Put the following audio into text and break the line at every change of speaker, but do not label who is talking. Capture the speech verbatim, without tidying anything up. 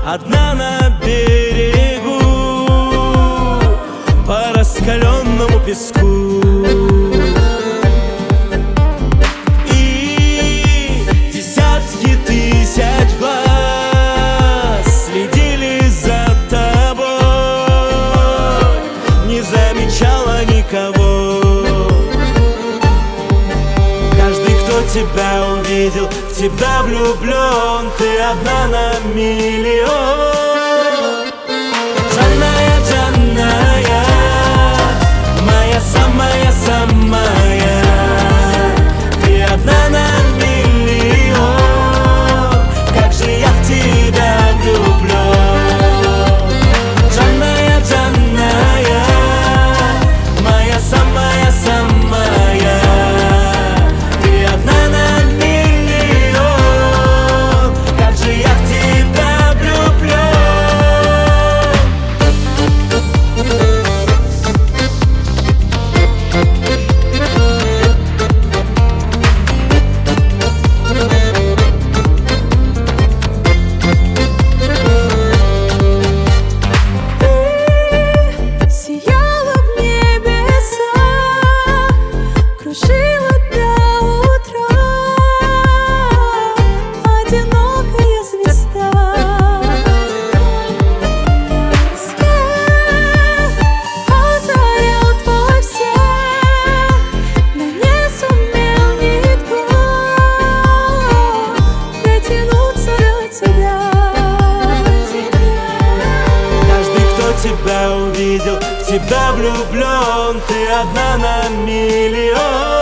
одна на берегу, по раскаленному песку. И десятки тысяч глаз следили за тобой, не замечала никого. Каждый, кто тебя увидел, в тебя влюблен, ты одна на миллион. Джанная, Джанная, моя самая-самая, ты одна на миллион. Как же я в тебя влюблен. Джанная, Джанная, моя самая-самая, ты одна на миллион. Как же я в тебя влюблен. Тебя увидел, в тебя влюблен, ты одна на миллион.